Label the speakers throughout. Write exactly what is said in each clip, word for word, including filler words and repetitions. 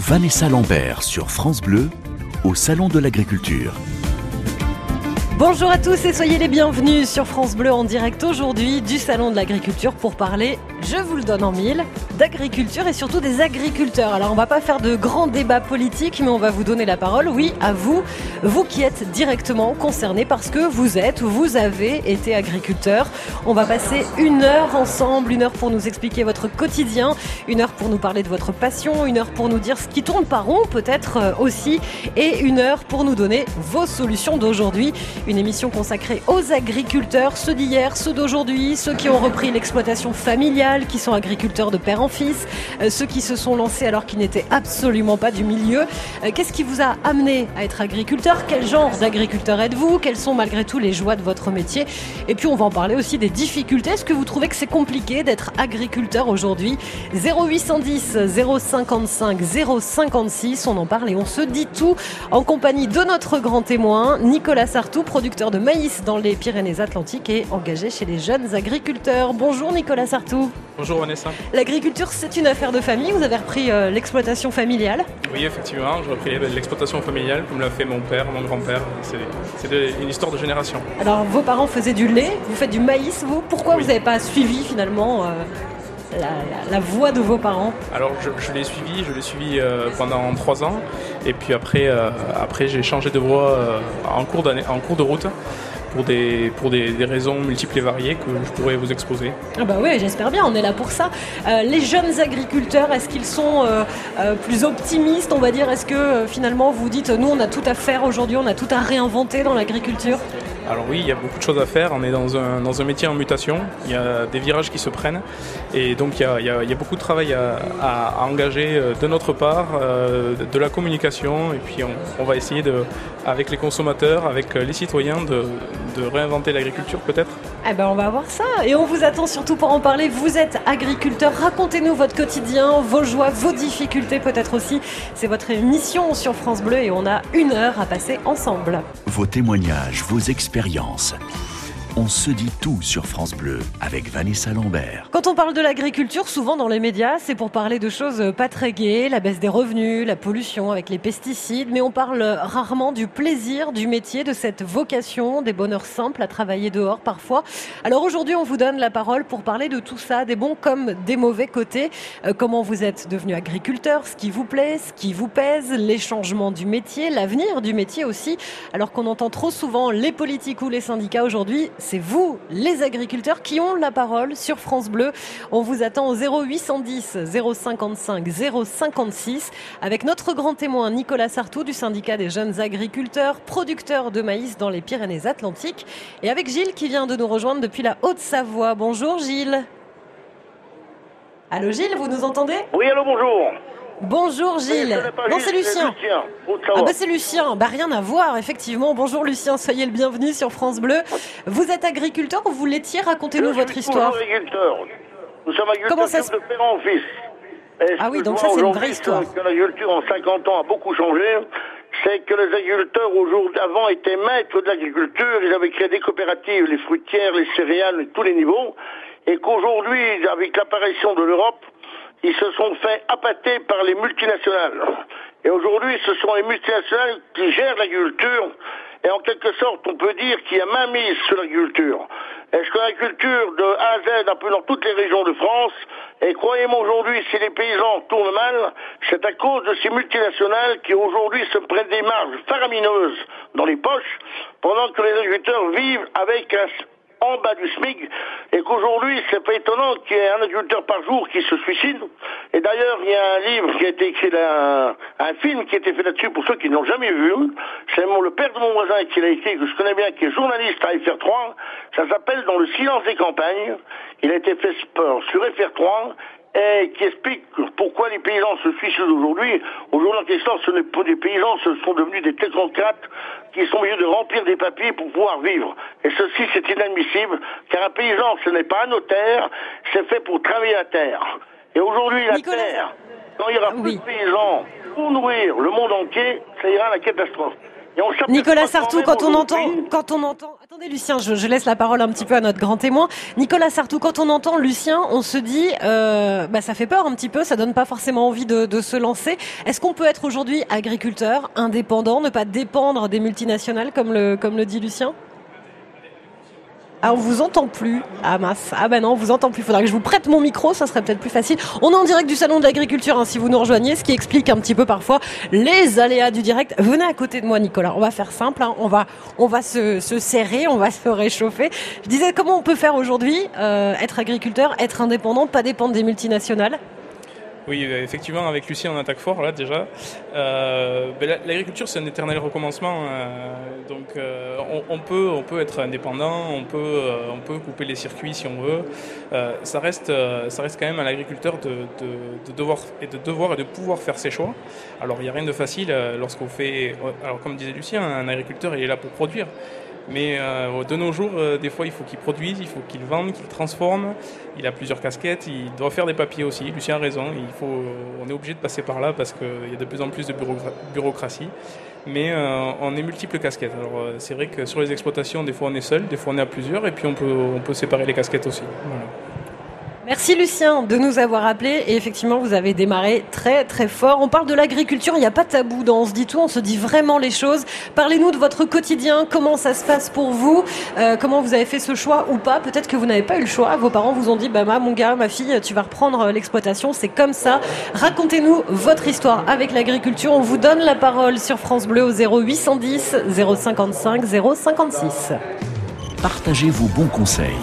Speaker 1: Vanessa Lambert sur France Bleu, au Salon de l'Agriculture.
Speaker 2: Bonjour à tous et soyez les bienvenus sur France Bleu en direct aujourd'hui du Salon de l'Agriculture pour parler, je vous le donne en mille, d'agriculture et surtout des agriculteurs. Alors on va pas faire de grands débats politiques mais on va vous donner la parole, oui, à vous, vous qui êtes directement concernés parce que vous êtes ou vous avez été agriculteur. On va passer une heure ensemble, une heure pour nous expliquer votre quotidien, une heure pour nous parler de votre passion, une heure pour nous dire ce qui tourne pas rond peut-être aussi et une heure pour nous donner vos solutions d'aujourd'hui. Une émission consacrée aux agriculteurs, ceux d'hier, ceux d'aujourd'hui, ceux qui ont repris l'exploitation familiale, qui sont agriculteurs de père en fils, euh, ceux qui se sont lancés alors qu'ils n'étaient absolument pas du milieu. Euh, qu'est-ce qui vous a amené à être agriculteur ? Quel genre d'agriculteur êtes-vous ? Quelles sont malgré tout les joies de votre métier ? Et puis on va en parler aussi des difficultés. Est-ce que vous trouvez que c'est compliqué d'être agriculteur aujourd'hui ? zéro huit cent dix, zéro cinquante-cinq, zéro cinquante-six, on en parle et on se dit tout en compagnie de notre grand témoin, Nicolas Sartou, producteur de maïs dans les Pyrénées-Atlantiques et engagé chez les jeunes agriculteurs. Bonjour Nicolas Sartou.
Speaker 3: Bonjour Vanessa.
Speaker 2: L'agriculture, c'est une affaire de famille. Vous avez repris euh, l'exploitation familiale.
Speaker 3: Oui, effectivement, j'ai repris l'exploitation familiale comme l'a fait mon père, mon grand-père. C'est, c'est de, une histoire de génération. Alors, vos parents faisaient du lait, vous faites du maïs, vous. Pourquoi oui. Vous n'avez pas suivi finalement euh, la, la, la voie de vos parents ? Alors, je, je l'ai suivi, je l'ai suivi euh, pendant trois ans. Et puis après, euh, après j'ai changé de voie euh, en, cours d'année, en cours de route. Pour, des, pour des, des raisons multiples et variées que je pourrais vous exposer. Ah bah oui, j'espère bien, on est là pour ça. Euh, les jeunes agriculteurs, est-ce qu'ils sont euh, euh, plus optimistes, on va dire ? Est-ce que euh, finalement vous dites, nous on a tout à faire aujourd'hui, on a tout à réinventer dans l'agriculture ? Alors oui, il y a beaucoup de choses à faire. On est dans un, dans un métier en mutation. Il y a des virages qui se prennent. Et donc il y a, il y a, il y a beaucoup de travail à, à, à engager de notre part, euh, de la communication. Et puis on, on va essayer, de, avec les consommateurs, avec les citoyens, de, de réinventer l'agriculture peut-être. Eh ben on va voir ça. Et on vous attend surtout pour en parler. Vous êtes agriculteur. Racontez-nous votre quotidien, vos joies, vos difficultés peut-être aussi. C'est votre émission sur France Bleu et on a une heure à passer ensemble.
Speaker 1: Vos témoignages, vos expériences. On se dit tout sur France Bleu avec Vanessa Lambert.
Speaker 2: Quand on parle de l'agriculture, souvent dans les médias, c'est pour parler de choses pas très gaies, la baisse des revenus, la pollution avec les pesticides, mais on parle rarement du plaisir du métier, de cette vocation, des bonheurs simples à travailler dehors parfois. Alors aujourd'hui, on vous donne la parole pour parler de tout ça, des bons comme des mauvais côtés. Euh, comment vous êtes devenu agriculteur, ce qui vous plaît, ce qui vous pèse, les changements du métier, l'avenir du métier aussi. Alors qu'on entend trop souvent les politiques ou les syndicats aujourd'hui, c'est vous, les agriculteurs, qui ont la parole sur France Bleu. On vous attend au zéro huit cent dix, zéro cinquante-cinq, zéro cinquante-six avec notre grand témoin Nicolas Sartou du syndicat des jeunes agriculteurs, producteurs de maïs dans les Pyrénées-Atlantiques et avec Gilles qui vient de nous rejoindre depuis la Haute-Savoie. Bonjour Gilles. Allô Gilles, vous nous entendez ?
Speaker 4: Oui, allô, bonjour.
Speaker 2: Bonjour Gilles.
Speaker 4: Oui,
Speaker 2: non, c'est Lucien.
Speaker 4: C'est Lucien.
Speaker 2: Ah bah c'est Lucien. Bah rien à voir, effectivement. Bonjour Lucien, soyez le bienvenu sur France Bleu. Vous êtes agriculteur ou vous l'étiez ? Racontez-nous votre histoire.
Speaker 4: Nous sommes agriculteurs. Nous sommes agriculteurs.
Speaker 2: Comment ça se...
Speaker 4: de père en fils. Et
Speaker 2: ah oui, donc ça c'est une vraie histoire.
Speaker 4: Que l'agriculture en cinquante ans a beaucoup changé. C'est que les agriculteurs aujourd'hui avant étaient maîtres de l'agriculture. Ils avaient créé des coopératives, les fruitières, les céréales, tous les niveaux. Et qu'aujourd'hui, avec l'apparition de l'Europe, ils se sont fait appâter par les multinationales. Et aujourd'hui, ce sont les multinationales qui gèrent l'agriculture. Et en quelque sorte, on peut dire qu'il y a mainmise sur l'agriculture. Est-ce que l'agriculture de A à Z, un peu dans toutes les régions de France, et croyez-moi aujourd'hui, si les paysans tournent mal, c'est à cause de ces multinationales qui aujourd'hui se prennent des marges faramineuses dans les poches, pendant que les agriculteurs vivent avec un... en bas du SMIC, et qu'aujourd'hui, c'est pas étonnant qu'il y ait un agriculteur par jour qui se suicide. Et d'ailleurs, il y a un livre qui a été écrit, un, un film qui a été fait là-dessus pour ceux qui ne l'ont jamais vu. C'est mon, le père de mon voisin qui l'a écrit, que je connais bien, qui est journaliste à F R trois. Ça s'appelle Dans le silence des campagnes. Il a été fait sur F R trois. Et qui explique pourquoi les paysans se suicident aujourd'hui. Aujourd'hui, en question, ce n'est pas des paysans, ce sont devenus des technocrates qui sont obligés de remplir des papiers pour pouvoir vivre. Et ceci, c'est inadmissible, car un paysan, ce n'est pas un notaire, c'est fait pour travailler la terre. Et aujourd'hui, la
Speaker 2: Nicolas...
Speaker 4: terre, quand il y aura
Speaker 2: oui.
Speaker 4: plus de paysans pour nourrir le monde entier, ça ira à la catastrophe.
Speaker 2: Et on Nicolas Sartou, quand on entend, quand on entend, attendez. Attendez Lucien, je, je laisse la parole un petit peu à notre grand témoin. Nicolas Sartou, quand on entend Lucien, on se dit, euh, bah, ça fait peur un petit peu, ça donne pas forcément envie de, de se lancer. Est-ce qu'on peut être aujourd'hui agriculteur, indépendant, ne pas dépendre des multinationales comme le, comme le dit Lucien ? Ah, on vous entend plus. Ah mince. Ah ben non, on vous entend plus. Faudra que je vous prête mon micro, ça serait peut-être plus facile. On est en direct du Salon de l'Agriculture, hein, si vous nous rejoignez, ce qui explique un petit peu parfois les aléas du direct. Venez à côté de moi, Nicolas. On va faire simple, hein. On va, on va se, se serrer, on va se réchauffer. Je disais, comment on peut faire aujourd'hui, euh, être agriculteur, être indépendant, pas dépendre des multinationales ?
Speaker 3: Oui, effectivement, avec Lucien, on attaque fort, là, déjà. Euh, ben, l'agriculture, c'est un éternel recommencement. Euh, donc, euh, on, on, peut, on peut être indépendant, on peut, euh, on peut couper les circuits si on veut. Euh, ça, reste, euh, ça reste quand même à l'agriculteur de, de, de, devoir, et de devoir et de pouvoir faire ses choix. Alors, il n'y a rien de facile euh, lorsqu'on fait... Alors, comme disait Lucien, un agriculteur, il est là pour produire. Mais euh, de nos jours, euh, des fois, il faut qu'il produise, il faut qu'il vende, qu'il transforme. Il a plusieurs casquettes, il doit faire des papiers aussi. Lucien a raison, il faut, on est obligé de passer par là parce qu'il y a de plus en plus de bureaucra- bureaucratie. Mais euh, on est multiples casquettes. Alors euh, c'est vrai que sur les exploitations, des fois on est seul, des fois on est à plusieurs, et puis on peut, on peut séparer les casquettes aussi. Voilà.
Speaker 2: Merci Lucien de nous avoir appelés et effectivement vous avez démarré très très fort. On parle de l'agriculture, il n'y a pas de tabou dans On se dit tout, on se dit vraiment les choses. Parlez-nous de votre quotidien, comment ça se passe pour vous, euh, comment vous avez fait ce choix ou pas. Peut-être que vous n'avez pas eu le choix, vos parents vous ont dit bah, mon gars, ma fille, tu vas reprendre l'exploitation, c'est comme ça. Racontez-nous votre histoire avec l'agriculture, on vous donne la parole sur France Bleu au zéro huit cent dix zéro cinquante-cinq zéro cinquante-six.
Speaker 1: Partagez vos bons conseils.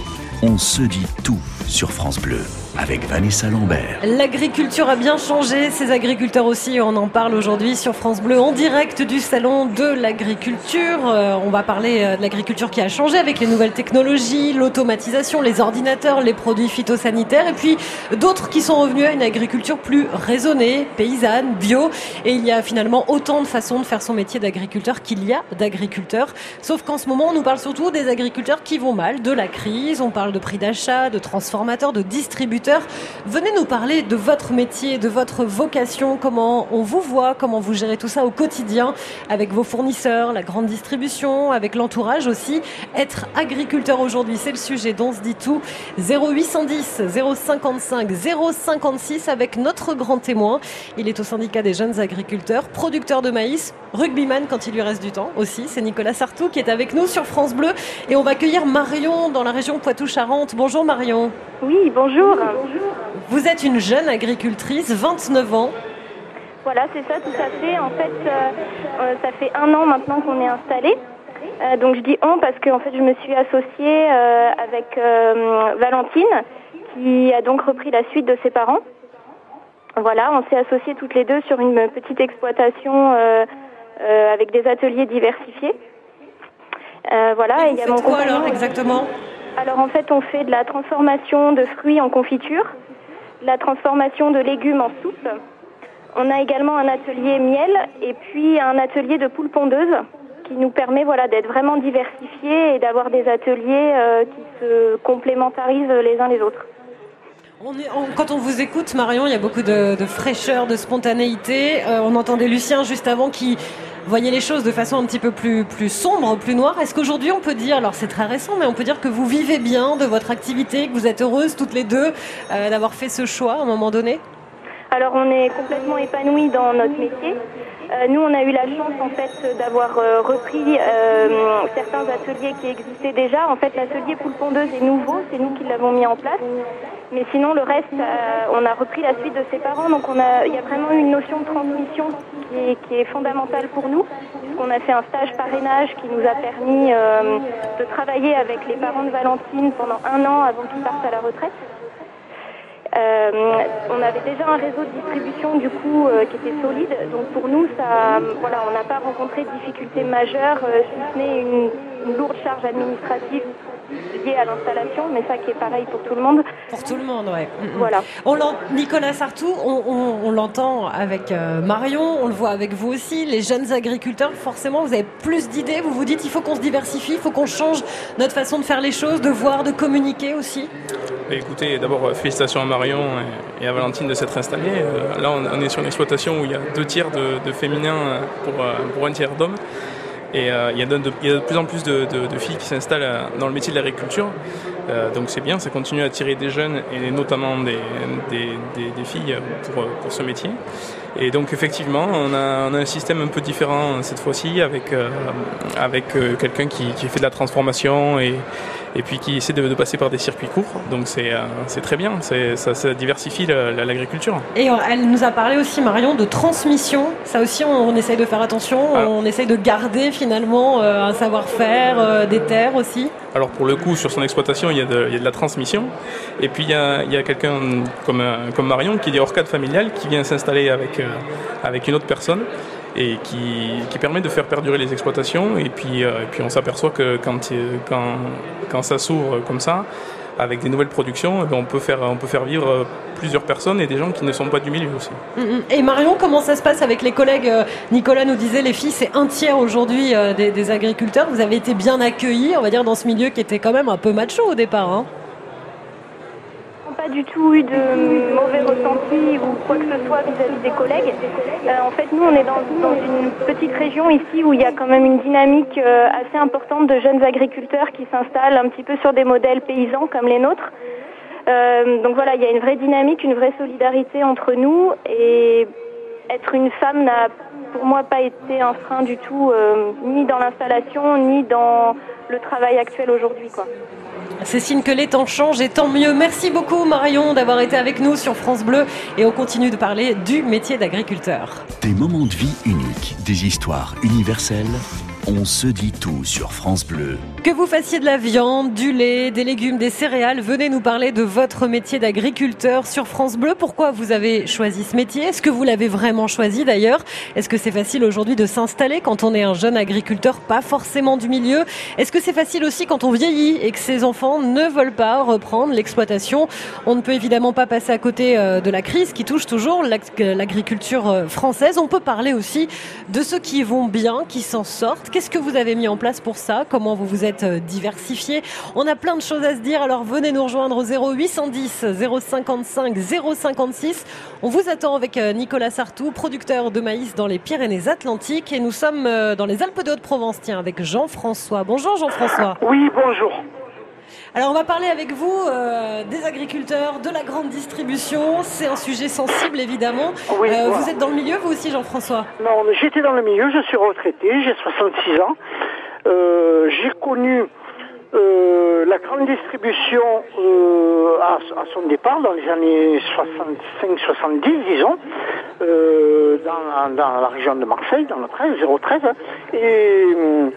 Speaker 1: On se dit tout sur France Bleu avec Vanessa Lambert.
Speaker 2: L'agriculture a bien changé, ces agriculteurs aussi, on en parle aujourd'hui sur France Bleu en direct du Salon de l'Agriculture. Euh, on va parler de l'agriculture qui a changé avec les nouvelles technologies, l'automatisation, les ordinateurs, les produits phytosanitaires et puis d'autres qui sont revenus à une agriculture plus raisonnée, paysanne, bio. Et il y a finalement autant de façons de faire son métier d'agriculteur qu'il y a d'agriculteurs. Sauf qu'en ce moment, on nous parle surtout des agriculteurs qui vont mal, de la crise, on parle de prix d'achat, de transformateurs, de distributeurs. Venez nous parler de votre métier, de votre vocation, comment on vous voit, comment vous gérez tout ça au quotidien avec vos fournisseurs, la grande distribution, avec l'entourage aussi. Être agriculteur aujourd'hui, c'est le sujet dont on se dit tout. zéro huit cent dix zéro cinquante-cinq zéro cinquante-six avec notre grand témoin. Il est au syndicat des jeunes agriculteurs, producteur de maïs, rugbyman quand il lui reste du temps aussi. C'est Nicolas Sartou qui est avec nous sur France Bleu et on va accueillir Marion dans la région Poitou-Charentes. Bonjour Marion.
Speaker 5: Oui, bonjour.
Speaker 2: Vous êtes une jeune agricultrice, vingt-neuf ans.
Speaker 5: Voilà, c'est ça, tout à fait. En fait, euh, euh, ça fait un an maintenant qu'on est installé. Euh, donc je dis on parce que en fait, je me suis associée euh, avec euh, Valentine, qui a donc repris la suite de ses parents. Voilà, on s'est associées toutes les deux sur une petite exploitation euh, euh, avec des ateliers diversifiés. Euh, voilà,
Speaker 2: et vous et faites quoi alors exactement ?
Speaker 5: Alors en fait, on fait de la transformation de fruits en confiture, de la transformation de légumes en soupe. On a également un atelier miel et puis un atelier de poules pondeuses qui nous permet voilà, d'être vraiment diversifiés et d'avoir des ateliers euh, qui se complémentarisent les uns les autres.
Speaker 2: On est, on, quand on vous écoute, Marion, il y a beaucoup de, de fraîcheur, de spontanéité. Euh, on entendait Lucien juste avant qui voyait les choses de façon un petit peu plus, plus sombre, plus noire. Est-ce qu'aujourd'hui on peut dire, alors c'est très récent, mais on peut dire que vous vivez bien de votre activité, que vous êtes heureuses toutes les deux euh, d'avoir fait ce choix à un moment donné ?
Speaker 5: Alors on est complètement épanouis dans notre métier. Euh, nous on a eu la chance en fait d'avoir euh, repris euh, certains ateliers qui existaient déjà. En fait l'atelier poule pondeuse est nouveau, c'est nous qui l'avons mis en place. Mais sinon le reste, euh, on a repris la suite de ses parents. Donc on a, il y a vraiment une notion de transmission qui est, qui est fondamentale pour nous. Puisqu'on a fait un stage parrainage qui nous a permis euh, de travailler avec les parents de Valentine pendant un an avant qu'ils partent à la retraite. Euh, on avait déjà un réseau de distribution du coup euh, qui était solide, donc pour nous ça, voilà, on n'a pas rencontré de difficultés majeures, euh, si ce n'est une, une lourde charge administrative liée à l'installation, mais ça qui est pareil pour tout le monde.
Speaker 2: Pour tout le monde, ouais.
Speaker 5: Voilà.
Speaker 2: On Nicolas Sartou, on, on, on l'entend avec euh, Marion, on le voit avec vous aussi, les jeunes agriculteurs, forcément vous avez plus d'idées, vous vous dites il faut qu'on se diversifie, il faut qu'on change notre façon de faire les choses, de voir, de communiquer aussi.
Speaker 3: Écoutez, d'abord félicitations à Marion et à Valentine de s'être installés. Là on est sur une exploitation où il y a deux tiers de, de féminins pour, pour un tiers d'hommes. Et euh, il, y a de, il y a de plus en plus de, de, de filles qui s'installent dans le métier de l'agriculture. Euh, donc c'est bien, ça continue à attirer des jeunes et notamment des, des, des, des filles pour, pour ce métier. Et donc effectivement, on a, on a un système un peu différent cette fois-ci avec, euh, avec euh, quelqu'un qui, qui fait de la transformation et, et puis qui essaie de, de passer par des circuits courts. Donc c'est, euh, c'est très bien, c'est, ça, ça diversifie la, la, l'agriculture.
Speaker 2: Et elle nous a parlé aussi, Marion, de transmission. Ça aussi, on, on essaye de faire attention, ah. on essaye de garder finalement euh, un savoir-faire, euh, des terres aussi.
Speaker 3: Alors pour le coup, sur son exploitation, il y a de, il y a de la transmission. Et puis il y a, il y a quelqu'un comme, comme Marion qui est hors cadre familial, qui vient s'installer avec, euh, avec une autre personne et qui, qui permet de faire perdurer les exploitations. Et puis, euh, et puis on s'aperçoit que quand, quand, quand ça s'ouvre comme ça, avec des nouvelles productions, eh bien, on peut faire, on peut faire vivre plusieurs personnes et des gens qui ne sont pas du milieu aussi.
Speaker 2: Et Marion, comment ça se passe avec les collègues? Nicolas nous disait, les filles, c'est un tiers aujourd'hui des, des agriculteurs. Vous avez été bien accueillis, on va dire, dans ce milieu qui était quand même un peu macho au départ, hein?
Speaker 5: Pas du tout eu de mauvais ressentis ou quoi que ce soit vis-à-vis des collègues. Euh, en fait, nous, on est dans, dans une petite région ici où il y a quand même une dynamique euh, assez importante de jeunes agriculteurs qui s'installent un petit peu sur des modèles paysans comme les nôtres. Euh, donc voilà, il y a une vraie dynamique, une vraie solidarité entre nous, et être une femme n'a pour moi pas été un frein du tout, euh, ni dans l'installation, ni dans le travail actuel aujourd'hui, quoi.
Speaker 2: C'est signe que les temps changent et tant mieux. Merci beaucoup Marion d'avoir été avec nous sur France Bleu et on continue de parler du métier d'agriculteur.
Speaker 1: Des moments de vie uniques, des histoires universelles. On se dit tout sur France Bleu.
Speaker 2: Que vous fassiez de la viande, du lait, des légumes, des céréales, venez nous parler de votre métier d'agriculteur sur France Bleu. Pourquoi vous avez choisi ce métier? Est-ce que vous l'avez vraiment choisi d'ailleurs? Est-ce que c'est facile aujourd'hui de s'installer quand on est un jeune agriculteur, pas forcément du milieu? Est-ce que c'est facile aussi quand on vieillit et que ses enfants ne veulent pas reprendre l'exploitation? On ne peut évidemment pas passer à côté de la crise qui touche toujours l'agriculture française. On peut parler aussi de ceux qui vont bien, qui s'en sortent. Qu'est-ce que vous avez mis en place pour ça? Comment vous vous êtes diversifié? On a plein de choses à se dire, alors venez nous rejoindre au zéro huit cent dix zéro cinquante-cinq zéro cinquante-six. On vous attend avec Nicolas Sartou, producteur de maïs dans les Pyrénées-Atlantiques, et nous sommes dans les Alpes de Haute-Provence, tiens, avec Jean-François. Bonjour Jean-François.
Speaker 6: Oui, bonjour.
Speaker 2: Alors on va parler avec vous euh, des agriculteurs, de la grande distribution. C'est un sujet sensible évidemment.
Speaker 6: Oui,
Speaker 2: euh,
Speaker 6: voilà.
Speaker 2: Vous êtes dans le milieu vous aussi Jean-François?
Speaker 6: Non, j'étais dans le milieu, je suis retraité, j'ai soixante-six ans. Euh, j'ai connu euh, la grande distribution euh, à, à son départ dans les années soixante-cinq soixante-dix disons, euh, dans, dans la région de Marseille, dans le treize, zéro treize. Et...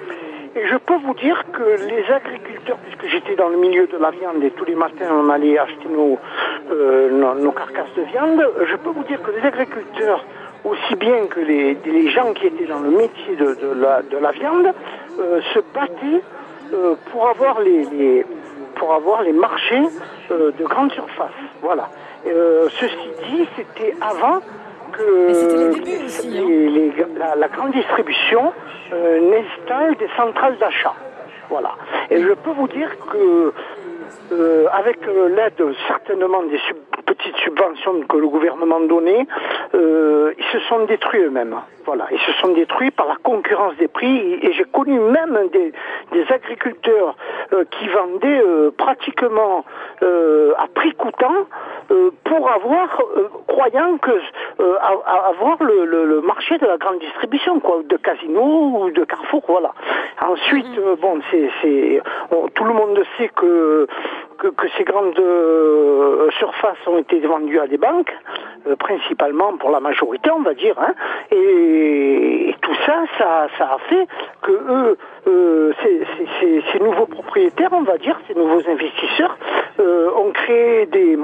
Speaker 6: Et je peux vous dire que les agriculteurs, puisque j'étais dans le milieu de la viande et tous les matins on allait acheter nos, euh, nos, nos carcasses de viande, je peux vous dire que les agriculteurs, aussi bien que les, les gens qui étaient dans le métier de, de, la, de la viande, euh, se battaient euh, pour avoir les, les, pour avoir les marchés euh, de grande surface. Voilà. Euh, ceci dit, c'était avant que
Speaker 2: c'était les débuts aussi,
Speaker 6: les,
Speaker 2: hein.
Speaker 6: les, la, la grande distribution euh, n'installe des centrales d'achat. Voilà. Et je peux vous dire que euh, avec euh, l'aide certainement des sub- petites subventions que le gouvernement donnait, euh, ils se sont détruits eux-mêmes. Voilà, ils se sont détruits par la concurrence des prix. Et j'ai connu même des, des agriculteurs euh, qui vendaient euh, pratiquement euh, à prix coûtant euh, pour avoir, euh, croyant que euh, à, à avoir le, le, le marché de la grande distribution, quoi, de Casino ou de Carrefour, voilà. Ensuite, euh, bon, c'est, c'est, on, tout le monde sait que que, que ces grandes euh, surfaces ont été vendues à des banques, euh, principalement pour la majorité, on va dire, hein, et, et tout ça, ça, ça a fait que eux, euh, ces, ces, ces nouveaux propriétaires, on va dire, ces nouveaux investisseurs, euh, ont créé des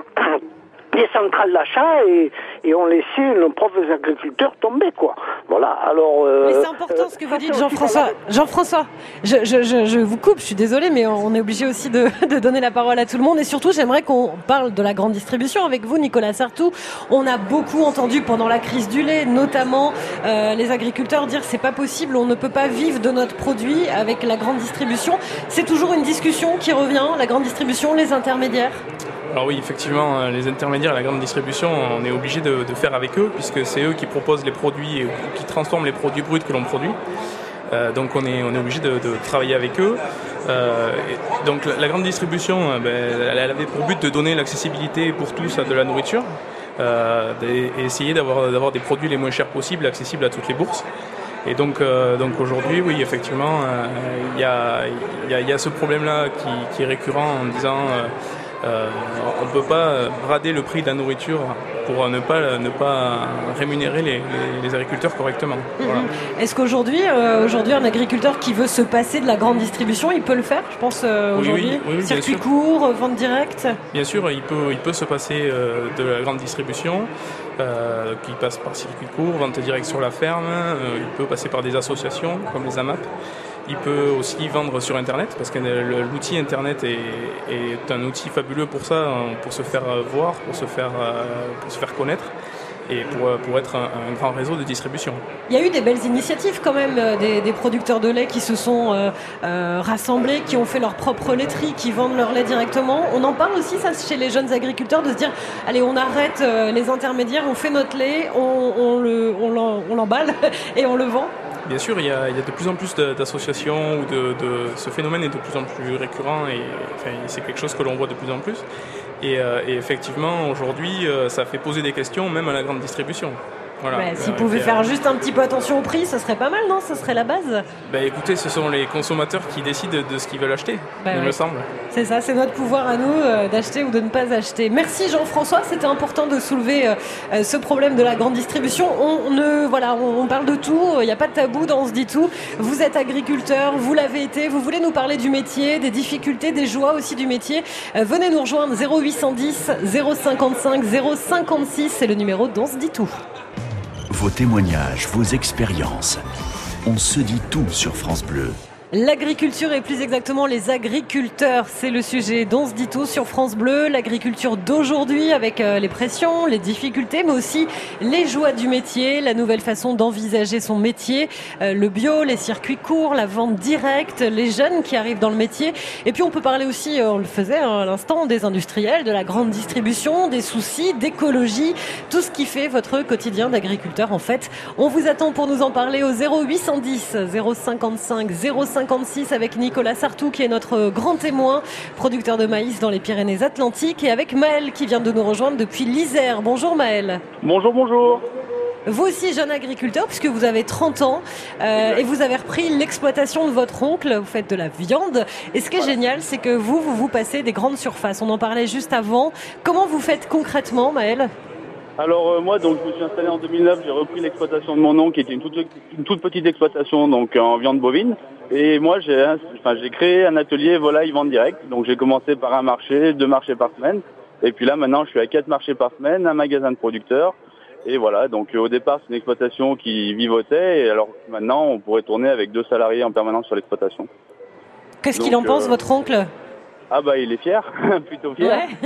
Speaker 6: des centrales d'achat et, et ont laissé nos pauvres agriculteurs tomber, quoi. Voilà, alors... Euh,
Speaker 2: mais c'est important ce que vous dites, Jean-François. Jean-François, je, je, je, je vous coupe, je suis désolée, mais on est obligé aussi de, de donner la parole à tout le monde. Et surtout, j'aimerais qu'on parle de la grande distribution avec vous, Nicolas Sartou. On a beaucoup entendu pendant la crise du lait, notamment euh, les agriculteurs dire c'est pas possible, on ne peut pas vivre de notre produit avec la grande distribution. C'est toujours une discussion qui revient, la grande distribution, les intermédiaires.
Speaker 3: Alors oui, effectivement, les intermédiaires, la grande distribution, on est obligé de, de faire avec eux, puisque c'est eux qui proposent les produits, qui transforment les produits bruts que l'on produit. Euh, donc on est, on est obligé de, de travailler avec eux. Euh, et donc la, la grande distribution, euh, ben, elle, elle avait pour but de donner l'accessibilité pour tous à de la nourriture euh, et essayer d'avoir, d'avoir des produits les moins chers possibles, accessibles à toutes les bourses. Et donc, euh, donc aujourd'hui, oui, effectivement, il euh, y, y, y a ce problème-là qui, qui est récurrent en disant euh, euh, on ne peut pas brader le prix de la nourriture pour ne pas, ne pas rémunérer les, les, les agriculteurs correctement. Mmh. Voilà.
Speaker 2: Est-ce qu'aujourd'hui, euh, aujourd'hui, un agriculteur qui veut se passer de la grande distribution, il peut le faire, je pense, euh, aujourd'hui
Speaker 3: oui, oui, oui,
Speaker 2: circuit court, euh, vente directe?
Speaker 3: Bien sûr, il peut, il peut se passer euh, de la grande distribution. Euh, qui passe par circuit court, vente directe sur la ferme, euh, il peut passer par des associations comme les A M A P, il peut aussi vendre sur Internet parce que le, l'outil Internet est, est un outil fabuleux pour ça, pour se faire voir, pour se faire, pour se faire connaître et pour, pour être un, un grand réseau de distribution.
Speaker 2: Il y a eu des belles initiatives quand même, des, des producteurs de lait qui se sont euh, euh, rassemblés, qui ont fait leur propre laiterie, qui vendent leur lait directement. On en parle aussi, ça, chez les jeunes agriculteurs, de se dire, allez, on arrête euh, les intermédiaires, on fait notre lait, on, on, le, on, l'en, on l'emballe et on le vend.
Speaker 3: Bien sûr, il y, a, il y a de plus en plus d'associations où de, de, ce phénomène est de plus en plus récurrent et enfin, c'est quelque chose que l'on voit de plus en plus. Et, euh, et effectivement, aujourd'hui, euh, ça fait poser des questions même à la grande distribution. Voilà.
Speaker 2: Bah, S'ils euh, pouvaient faire a... juste un petit peu attention au prix, ce serait pas mal, non? Ce serait la base.
Speaker 3: Bah, écoutez, ce sont les consommateurs qui décident de ce qu'ils veulent acheter, bah, il ouais. me semble.
Speaker 2: C'est ça, c'est notre pouvoir à nous euh, d'acheter ou de ne pas acheter. Merci Jean-François, c'était important de soulever euh, ce problème de la grande distribution. On, ne, voilà, on, on parle de tout, il n'y a pas de tabou dans On se dit tout. Vous êtes agriculteur, vous l'avez été, vous voulez nous parler du métier, des difficultés, des joies aussi du métier. Euh, venez nous rejoindre zéro huit cent dix zéro cinquante-cinq zéro cinquante-six, c'est le numéro d'On se dit tout.
Speaker 1: Vos témoignages, vos expériences. On se dit tout sur France Bleu.
Speaker 2: L'agriculture et plus exactement les agriculteurs, c'est le sujet d'On se dit tout sur France Bleu. L'agriculture d'aujourd'hui avec euh, les pressions, les difficultés, mais aussi les joies du métier, la nouvelle façon d'envisager son métier, euh, le bio, les circuits courts, la vente directe, les jeunes qui arrivent dans le métier. Et puis on peut parler aussi, euh, on le faisait hein, à l'instant, des industriels, de la grande distribution, des soucis d'écologie, tout ce qui fait votre quotidien d'agriculteur en fait. On vous attend pour nous en parler au zéro huit cent dix zéro cinquante-cinq zéro cinquante-six avec Nicolas Sartou qui est notre grand témoin, producteur de maïs dans les Pyrénées-Atlantiques, et avec Maël qui vient de nous rejoindre depuis l'Isère. Bonjour Maël.
Speaker 7: Bonjour, bonjour.
Speaker 2: Vous aussi jeune agriculteur puisque vous avez trente ans euh, et vous avez repris l'exploitation de votre oncle, vous faites de la viande. Et ce qui est voilà. génial, c'est que vous, vous vous passez des grandes surfaces. On en parlait juste avant. Comment vous faites concrètement Maël ?
Speaker 7: Alors euh, moi donc je me suis installé en deux mille neuf, j'ai repris l'exploitation de mon oncle qui était une toute, une toute petite exploitation donc en viande bovine, et moi j'ai enfin j'ai créé un atelier volaille vente directe. Donc j'ai commencé par un marché, deux marchés par semaine, et puis là maintenant je suis à quatre marchés par semaine, un magasin de producteurs, et voilà. Donc euh, au départ c'est une exploitation qui vivotait, et alors maintenant on pourrait tourner avec deux salariés en permanence sur l'exploitation.
Speaker 2: Qu'est-ce donc, qu'il en pense euh, votre oncle ?
Speaker 7: Ah bah il est fier, plutôt fier.
Speaker 2: Ouais.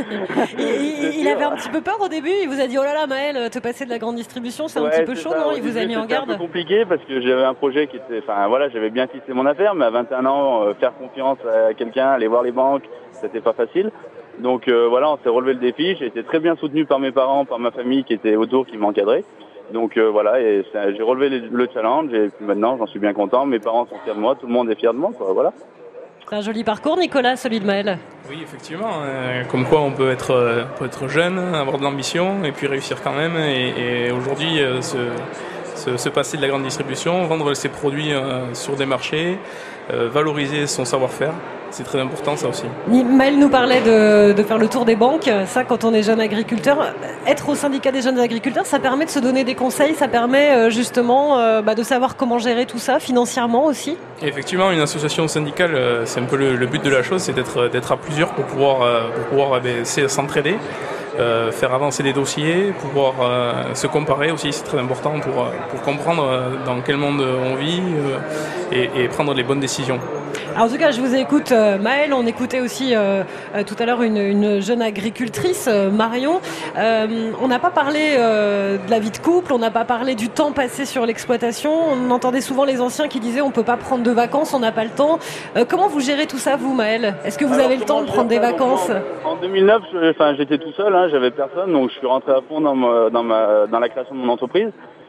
Speaker 2: il, il avait un petit peu peur au début, il vous a dit oh là là Maël, te passer de la grande distribution c'est ouais, un petit peu chaud, ça. non? Il vous a mis en garde.
Speaker 7: C'était un peu compliqué parce que j'avais un projet qui était, enfin voilà, j'avais bien tissé mon affaire, mais à vingt et un ans, euh, faire confiance à quelqu'un, aller voir les banques, c'était pas facile. Donc euh, voilà, on s'est relevé le défi, j'ai été très bien soutenu par mes parents, par ma famille qui était autour, qui m'encadrait. Donc euh, voilà, et ça, j'ai relevé le, le challenge et puis maintenant j'en suis bien content, mes parents sont fiers de moi, tout le monde est fier de moi, quoi, voilà.
Speaker 2: C'est un joli parcours, Nicolas, celui de Maël.
Speaker 3: Oui, effectivement. Euh, comme quoi, on peut être, euh, peut être jeune, avoir de l'ambition et puis réussir quand même. Et, et aujourd'hui, euh, se, se, se passer de la grande distribution, vendre ses produits euh, sur des marchés, euh, valoriser son savoir-faire. C'est très important, ça aussi.
Speaker 2: Maël nous parlait de, de faire le tour des banques. Ça, quand on est jeune agriculteur, être au syndicat des jeunes agriculteurs, ça permet de se donner des conseils, ça permet justement euh, bah, de savoir comment gérer tout ça, financièrement aussi.
Speaker 3: Et effectivement, une association syndicale, c'est un peu le, le but de la chose, c'est d'être, d'être à plusieurs pour pouvoir, euh, pour pouvoir eh bien, s'entraider. Euh, faire avancer des dossiers, pouvoir euh, se comparer aussi, c'est très important pour, pour comprendre dans quel monde on vit euh, et, et prendre les bonnes décisions.
Speaker 2: Alors, en tout cas, je vous écoute euh, Maël, on écoutait aussi euh, euh, tout à l'heure une, une jeune agricultrice, euh, Marion. Euh, on n'a pas parlé euh, de la vie de couple, on n'a pas parlé du temps passé sur l'exploitation. On entendait souvent les anciens qui disaient on ne peut pas prendre de vacances, on n'a pas le temps. Euh, comment vous gérez tout ça, vous, Maël ? Est-ce que vous Alors, avez le temps de prendre des vacances ?
Speaker 7: En deux mille neuf, je, enfin, j'étais tout seul, hein, j'avais personne, donc je suis rentré à fond dans, ma, dans, ma, dans la création de mon entreprise.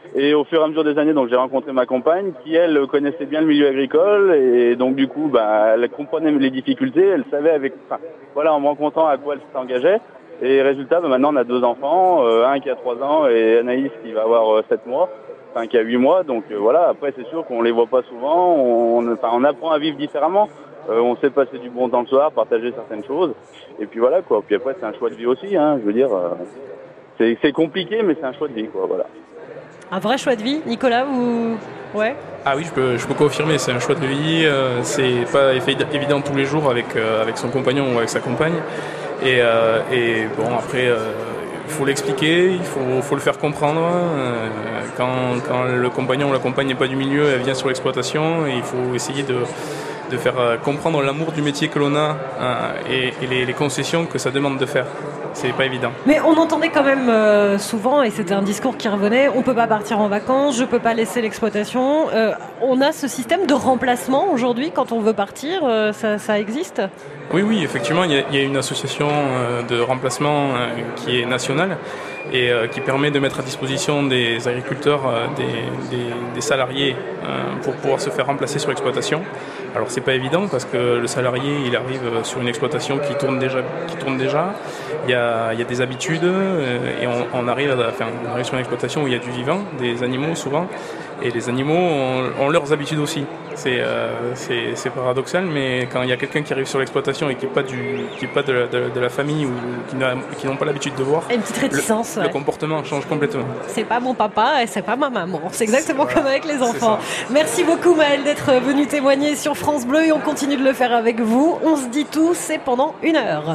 Speaker 7: Et au fur et à mesure des années, donc j'ai rencontré ma compagne qui, elle, connaissait bien le milieu agricole et donc du coup, bah, elle comprenait les difficultés, elle savait avec, enfin, voilà, en me rencontrant à quoi elle s'engageait. Et résultat, bah, maintenant on a deux enfants, euh, un qui a trois ans et Anaïs qui va avoir euh, sept mois, enfin qui a huit mois. Donc euh, voilà, après c'est sûr qu'on les voit pas souvent, on, enfin, on apprend à vivre différemment. Euh, on sait passer du bon temps le soir, partager certaines choses. Et puis voilà quoi. Puis après c'est un choix de vie aussi, hein, je veux dire. Euh, c'est, c'est compliqué mais c'est un choix de vie quoi, voilà.
Speaker 2: Un vrai choix de vie, Nicolas, vous... Ouais.
Speaker 3: Ah oui, je peux, je peux confirmer, c'est un choix de vie, euh, c'est pas évident tous les jours avec, euh, avec son compagnon ou avec sa compagne. Et, euh, et bon, après, euh, il faut l'expliquer, il faut, faut le faire comprendre. Euh, quand, quand le compagnon ou la compagne n'est pas du milieu, elle vient sur l'exploitation, et il faut essayer de, de faire comprendre l'amour du métier que l'on a euh, et, et les, les concessions que ça demande de faire. C'est pas évident.
Speaker 2: Mais on entendait quand même euh, souvent, et c'était un discours qui revenait, on peut pas partir en vacances, je peux pas laisser l'exploitation. Euh, on a ce système de remplacement aujourd'hui quand on veut partir, euh, ça, ça existe ?
Speaker 3: Oui, oui, effectivement, il y a, il y a une association euh, de remplacement euh, qui est nationale et euh, qui permet de mettre à disposition des agriculteurs, euh, des, des, des salariés euh, pour pouvoir se faire remplacer sur l'exploitation. Alors c'est pas évident parce que le salarié il arrive sur une exploitation qui tourne déjà, qui tourne déjà. Il y a, il y a des habitudes euh, et on, on, arrive à, enfin, on arrive sur une exploitation où il y a du vivant, des animaux souvent, et les animaux ont, ont leurs habitudes aussi. C'est, euh, c'est, c'est paradoxal, mais quand il y a quelqu'un qui arrive sur l'exploitation et qui n'est pas, du, qui est pas de, de, de la famille ou qui, n'a, qui n'ont pas l'habitude de voir,
Speaker 2: une petite réticence,
Speaker 3: le,
Speaker 2: ouais.
Speaker 3: le comportement change complètement.
Speaker 2: C'est pas mon papa et c'est pas ma maman. C'est exactement c'est, comme voilà, avec les enfants. Merci beaucoup Maëlle d'être venu témoigner sur France Bleu et on continue de le faire avec vous. On se dit tout, c'est pendant une heure.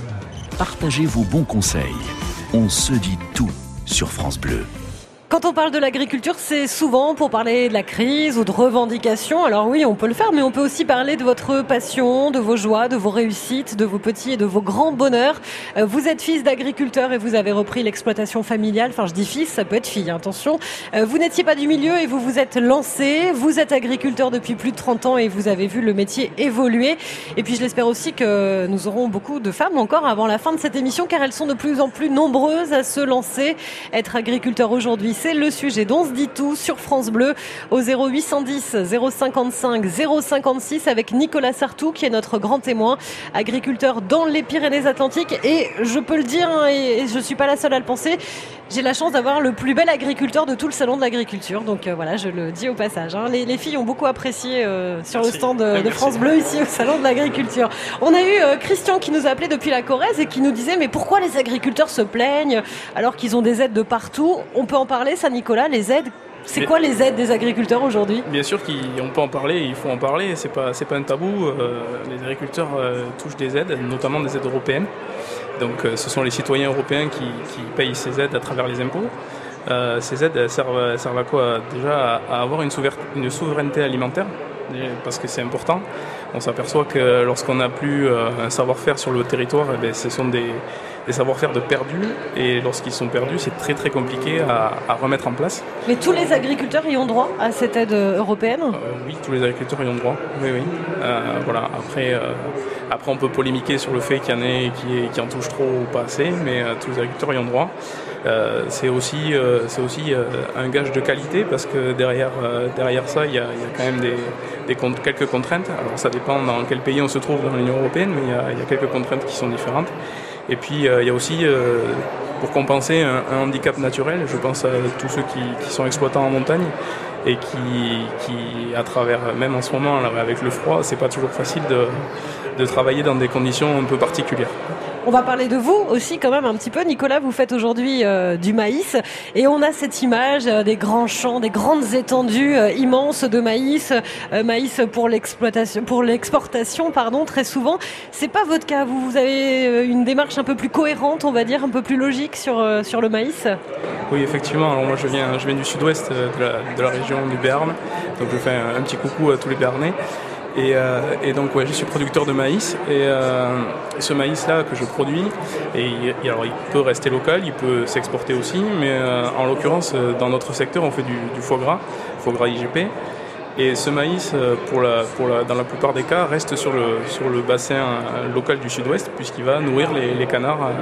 Speaker 1: Partagez vos bons conseils. On se dit tout sur France Bleu.
Speaker 2: Quand on parle de l'agriculture, c'est souvent pour parler de la crise ou de revendications. Alors oui, on peut le faire, mais on peut aussi parler de votre passion, de vos joies, de vos réussites, de vos petits et de vos grands bonheurs. Vous êtes fils d'agriculteur et vous avez repris l'exploitation familiale. Enfin, je dis fils, ça peut être fille, attention. Vous n'étiez pas du milieu et vous vous êtes lancé. Vous êtes agriculteur depuis plus de trente ans et vous avez vu le métier évoluer. Et puis, je l'espère aussi que nous aurons beaucoup de femmes encore avant la fin de cette émission, car elles sont de plus en plus nombreuses à se lancer. Être agriculteur aujourd'hui, c'est le sujet dont on se dit tout sur France Bleu au zéro huit cent dix zéro cinquante-cinq zéro cinquante-six avec Nicolas Sartou qui est notre grand témoin, agriculteur dans les Pyrénées-Atlantiques. Et je peux le dire, hein, et je ne suis pas la seule à le penser, j'ai la chance d'avoir le plus bel agriculteur de tout le salon de l'agriculture. Donc euh, voilà, je le dis au passage. Hein. Les, les filles ont beaucoup apprécié euh, sur Merci. le stand de, de France Bleu ici au salon de l'agriculture. On a eu euh, Christian qui nous a appelé depuis la Corrèze et qui nous disait mais pourquoi les agriculteurs se plaignent alors qu'ils ont des aides de partout ? On peut en parler ça Nicolas, les aides ? C'est quoi les aides des agriculteurs aujourd'hui ?
Speaker 3: Bien sûr qu'on peut en parler, il faut en parler, c'est pas, c'est pas un tabou. Euh, les agriculteurs euh, touchent des aides, notamment des aides européennes. Donc euh, ce sont les citoyens européens qui, qui payent ces aides à travers les impôts. Euh, ces aides elles servent, elles servent à quoi ? Déjà à, à avoir une, souver- une souveraineté alimentaire, parce que c'est important. On s'aperçoit que lorsqu'on n'a plus euh, un savoir-faire sur le territoire, eh bien, ce sont des, des savoir-faire de perdus, et lorsqu'ils sont perdus, c'est très très compliqué à, à remettre en place.
Speaker 2: Mais tous les agriculteurs y ont droit à cette aide européenne ?
Speaker 3: euh, Oui, tous les agriculteurs y ont droit. Oui, oui. Euh, voilà. Après, euh, après, on peut polémiquer sur le fait qu'il y en ait qui, qui en touchent trop ou pas assez, mais euh, tous les agriculteurs y ont droit. Euh, c'est aussi, euh, c'est aussi euh, un gage de qualité parce que derrière, euh, derrière ça, il y a, il y a quand même des, des comptes, quelques contraintes. Alors ça dépend dans quel pays on se trouve dans l'Union européenne, mais il y a, il y a quelques contraintes qui sont différentes. Et puis euh, il y a aussi, euh, pour compenser un, un handicap naturel, je pense à tous ceux qui, qui sont exploitants en montagne et qui, qui, à travers, même en ce moment, là, avec le froid, c'est pas toujours facile de, de travailler dans des conditions un peu particulières.
Speaker 2: On va parler de vous aussi quand même un petit peu. Nicolas, vous faites aujourd'hui euh, du maïs et on a cette image euh, des grands champs, des grandes étendues euh, immenses de maïs, euh, maïs pour l'exploitation, pour l'exportation, pardon, très souvent. C'est pas votre cas. Vous, vous avez une démarche un peu plus cohérente, on va dire, un peu plus logique sur euh, sur le maïs.
Speaker 3: Oui, effectivement. Alors moi, je viens, je viens du sud-ouest de la, de la région du Béarn, donc je fais un, un petit coucou à tous les Béarnais. Et, euh, et donc ouais, je suis producteur de maïs et euh, ce maïs là que je produis, et, et alors il peut rester local, il peut s'exporter aussi, mais euh, en l'occurrence dans notre secteur on fait du, du foie gras, foie gras I G P. Et ce maïs, pour la, pour la, dans la plupart des cas, reste sur le, sur le bassin local du sud-ouest puisqu'il va nourrir les, les canards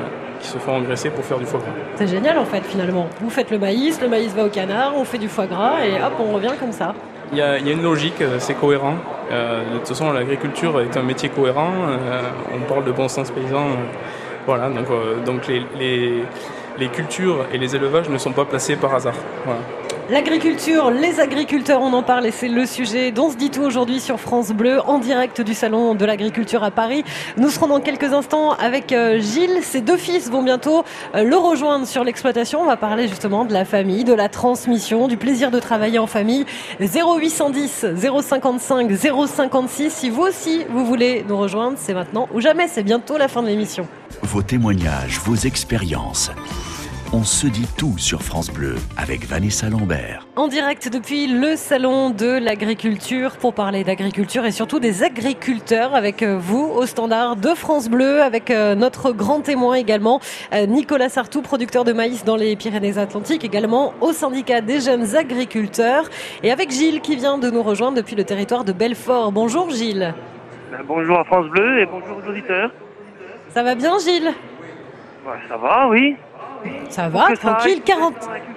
Speaker 3: qui se font engraisser pour faire du foie gras.
Speaker 2: C'est génial en fait finalement. Vous faites le maïs, le maïs va au canard, on fait du foie gras et hop, on revient comme ça.
Speaker 3: Il y a, il y a une logique, c'est cohérent. Euh, de toute façon, l'agriculture est un métier cohérent. Euh, on parle de bon sens paysan. Euh, voilà, donc, euh, donc les, les, les cultures et les élevages ne sont pas placés par hasard. Voilà.
Speaker 2: L'agriculture, les agriculteurs, on en parle et c'est le sujet dont se dit tout aujourd'hui sur France Bleu, en direct du Salon de l'Agriculture à Paris. Nous serons dans quelques instants avec Gilles. Ses deux fils vont bientôt le rejoindre sur l'exploitation. On va parler justement de la famille, de la transmission, du plaisir de travailler en famille. zéro huit cent dix, zéro cinquante-cinq, zéro cinquante-six. Si vous aussi, vous voulez nous rejoindre, c'est maintenant ou jamais. C'est bientôt la fin de l'émission.
Speaker 1: Vos témoignages, vos expériences. On se dit tout sur France Bleu avec Vanessa Lambert.
Speaker 2: En direct depuis le Salon de l'Agriculture pour parler d'agriculture et surtout des agriculteurs avec vous au standard de France Bleu, avec notre grand témoin également, Nicolas Sartou, producteur de maïs dans les Pyrénées-Atlantiques, également au syndicat des jeunes agriculteurs, et avec Gilles qui vient de nous rejoindre depuis le territoire de Belfort. Bonjour Gilles.
Speaker 8: Bonjour à France Bleu et bonjour aux auditeurs.
Speaker 2: Ça va bien Gilles ?
Speaker 8: Ouais, ça va, oui.
Speaker 2: Ça va, tranquille, quarante...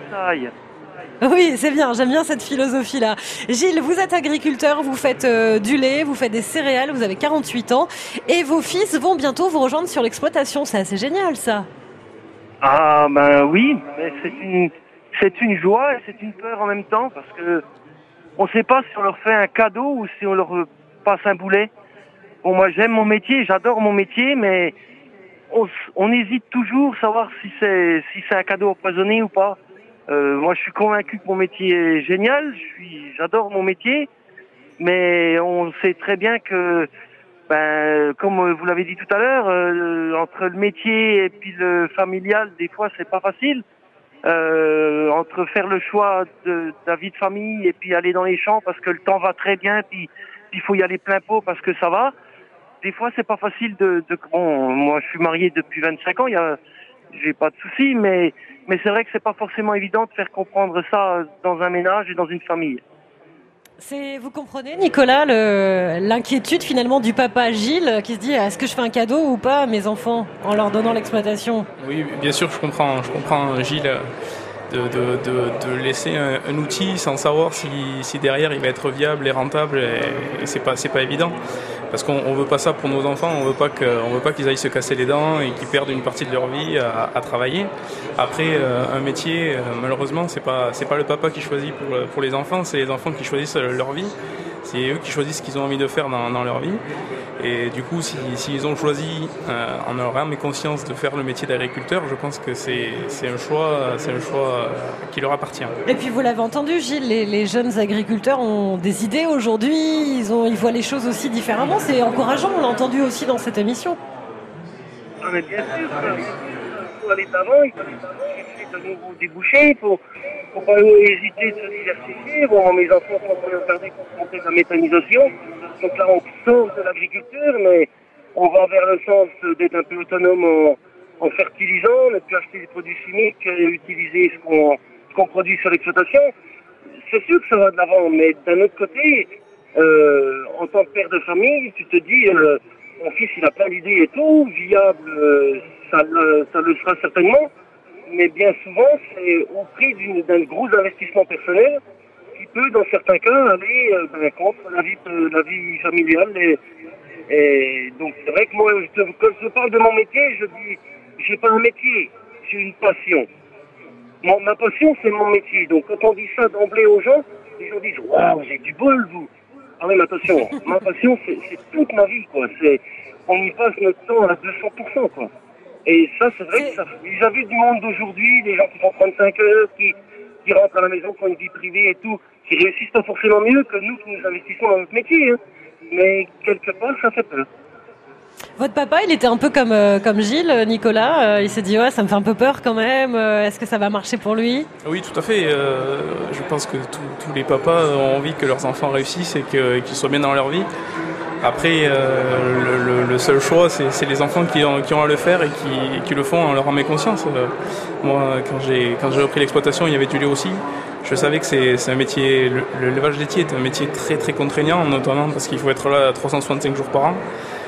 Speaker 2: Oui, c'est bien, j'aime bien cette philosophie-là. Gilles, vous êtes agriculteur, vous faites euh, du lait, vous faites des céréales, vous avez quarante-huit ans et vos fils vont bientôt vous rejoindre sur l'exploitation. C'est assez génial, ça.
Speaker 8: Ah, ben oui, mais c'est une, c'est une joie et c'est une peur en même temps parce que on ne sait pas si on leur fait un cadeau ou si on leur passe un boulet. Bon, moi, j'aime mon métier, j'adore mon métier, mais On, on hésite toujours à savoir si c'est si c'est un cadeau empoisonné ou pas. Euh, moi, je suis convaincu que mon métier est génial. Je suis, j'adore mon métier, mais on sait très bien que, ben, comme vous l'avez dit tout à l'heure, euh, entre le métier et puis le familial, des fois, c'est pas facile. Euh, entre faire le choix de, de la vie de famille et puis aller dans les champs parce que le temps va très bien, puis il faut y aller plein pot parce que ça va. Des fois, c'est pas facile de, de... Bon, moi, je suis marié depuis vingt-cinq ans, il y a, j'ai pas de soucis, mais, mais c'est vrai que c'est pas forcément évident de faire comprendre ça dans un ménage et dans une famille.
Speaker 2: C'est, vous comprenez, Nicolas, le, l'inquiétude finalement du papa Gilles qui se dit est-ce que je fais un cadeau ou pas à mes enfants en leur donnant l'exploitation ?
Speaker 3: Oui, bien sûr, je comprends, je comprends Gilles. De, de, de, de laisser un, un outil sans savoir si, si derrière il va être viable et rentable et, et c'est pas c'est pas évident parce qu'on on veut pas ça pour nos enfants, on veut pas que on veut pas qu'ils aillent se casser les dents et qu'ils perdent une partie de leur vie à, à travailler. Après euh, un métier euh, malheureusement c'est pas c'est pas le papa qui choisit pour pour les enfants, c'est les enfants qui choisissent leur vie. C'est eux qui choisissent ce qu'ils ont envie de faire dans, dans leur vie. Et du coup, si, s'ils ont choisi euh, en leur âme et conscience de faire le métier d'agriculteur, je pense que c'est, c'est un choix, c'est un choix euh, qui leur appartient.
Speaker 2: Et puis vous l'avez entendu, Gilles, les, les jeunes agriculteurs ont des idées aujourd'hui, ils, ont, ils voient les choses aussi différemment. C'est encourageant, on l'a entendu aussi dans cette émission.
Speaker 8: Ah, mais bien sûr, il faut aller d'avant, il faut chercher de nouveaux débouchés, il faut... Il ne faut pas hésiter de se diversifier. Bon, mes enfants sont regardés confrontés à la méthanisation. Donc là, on sort de l'agriculture, mais on va vers le sens d'être un peu autonome en, en fertilisant, ne plus acheter des produits chimiques et utiliser ce qu'on, ce qu'on produit sur l'exploitation. C'est sûr que ça va de l'avant, mais d'un autre côté, euh, en tant que père de famille, tu te dis, euh, mon fils, il a plein d'idées et tout, viable, euh, ça, le, ça le sera certainement. Mais bien souvent, c'est au prix d'une, d'un gros investissement personnel qui peut, dans certains cas, aller euh, ben, contre la vie, euh, la vie familiale. Et, et donc, c'est vrai que moi, je, quand je parle de mon métier, je dis, j'ai pas un métier, j'ai une passion. Mon, ma passion, c'est mon métier. Donc, quand on dit ça d'emblée aux gens, les gens disent, waouh, j'ai du bol, vous. Ah oui, ma passion. ma passion, c'est, c'est toute ma vie, quoi. C'est, on y passe notre temps à deux cents pour cent, quoi. Et ça, c'est vrai que ça, vis-à-vis du monde d'aujourd'hui, les gens qui font trente-cinq heures, qui, qui rentrent à la maison, qui ont une vie privée et tout, qui réussissent pas forcément mieux que nous qui nous investissons dans notre métier. Hein. Mais quelque part, ça fait peur.
Speaker 2: Votre papa, il était un peu comme, euh, comme Gilles, Nicolas. Euh, il s'est dit, ouais, ça me fait un peu peur quand même. Euh, est-ce que ça va marcher pour lui ?
Speaker 3: Oui, tout à fait. Euh, je pense que tous les papas ont envie que leurs enfants réussissent et que, qu'ils soient bien dans leur vie. Après, euh, le, le, le seul choix, c'est, c'est les enfants qui ont, qui ont à le faire et qui, qui le font en leur âme et conscience. Euh, moi, quand j'ai, quand j'ai repris l'exploitation, il y avait du lait aussi. Je savais que c'est, c'est un métier, le, le levage laitier est un métier très très contraignant, notamment parce qu'il faut être là trois cent soixante-cinq jours par an.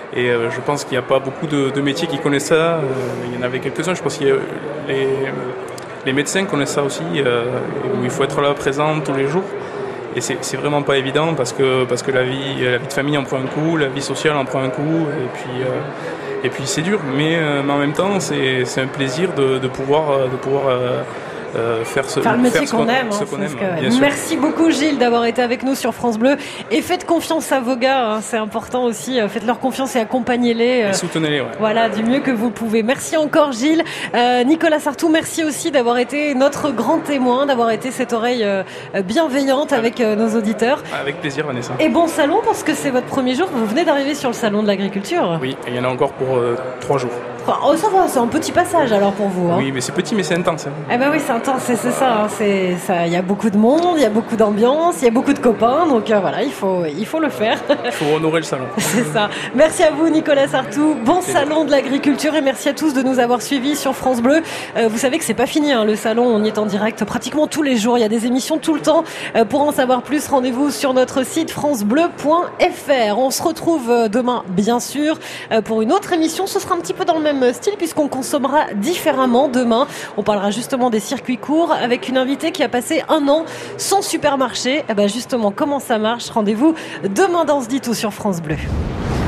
Speaker 3: Et euh, je pense qu'il n'y a pas beaucoup de, de métiers qui connaissent ça. Euh, il y en avait quelques-uns. Je pense qu'il y a les, les médecins connaissent ça aussi, euh, où il faut être là présent tous les jours. Et c'est, c'est vraiment pas évident parce que, parce que la vie, la vie de famille en prend un coup, la vie sociale en prend un coup. Et puis, euh, et puis c'est dur. Mais, euh, mais en même temps, c'est, c'est un plaisir de, de pouvoir... De pouvoir euh, Euh, faire, ce,
Speaker 2: faire le métier
Speaker 3: faire ce
Speaker 2: qu'on,
Speaker 3: qu'on
Speaker 2: aime.
Speaker 3: ce
Speaker 2: Hein,
Speaker 3: qu'on aime
Speaker 2: que... Merci beaucoup Gilles d'avoir été avec nous sur France Bleu. Et faites confiance à vos gars, hein, c'est important aussi. Faites-leur confiance et accompagnez-les.
Speaker 3: Euh, et soutenez-les. Ouais.
Speaker 2: Voilà, du mieux que vous pouvez. Merci encore Gilles. Euh, Nicolas Sartou, merci aussi d'avoir été notre grand témoin, d'avoir été cette oreille euh, bienveillante avec euh, nos auditeurs.
Speaker 3: Avec plaisir Vanessa.
Speaker 2: Et bon salon parce que c'est votre premier jour. Vous venez d'arriver sur le salon de l'agriculture.
Speaker 3: Oui, et il y en a encore pour euh, trois jours.
Speaker 2: Oh, ça va, c'est un petit passage alors pour vous. Hein.
Speaker 3: Oui, mais c'est petit, mais c'est intense. Hein.
Speaker 2: Eh ben oui, c'est intense, c'est, c'est ça. Hein, c'est ça. Il y a beaucoup de monde, il y a beaucoup d'ambiance, il y a beaucoup de copains, donc euh, voilà, il faut, il faut le faire.
Speaker 3: Il faut honorer le salon.
Speaker 2: C'est ça. Merci à vous, Nicolas Sartou. Bon c'est salon de l'agriculture et merci à tous de nous avoir suivis sur France Bleu. Euh, vous savez que c'est pas fini, hein, le salon. On y est en direct pratiquement tous les jours. Il y a des émissions tout le temps. Euh, pour en savoir plus, rendez-vous sur notre site francebleu point f r. On se retrouve demain, bien sûr, euh, pour une autre émission. Ce sera un petit peu dans le même style puisqu'on consommera différemment demain. On parlera justement des circuits courts avec une invitée qui a passé un an sans supermarché. Et ben justement, comment ça marche? Rendez-vous demain dans Ce dit tout sur France Bleu.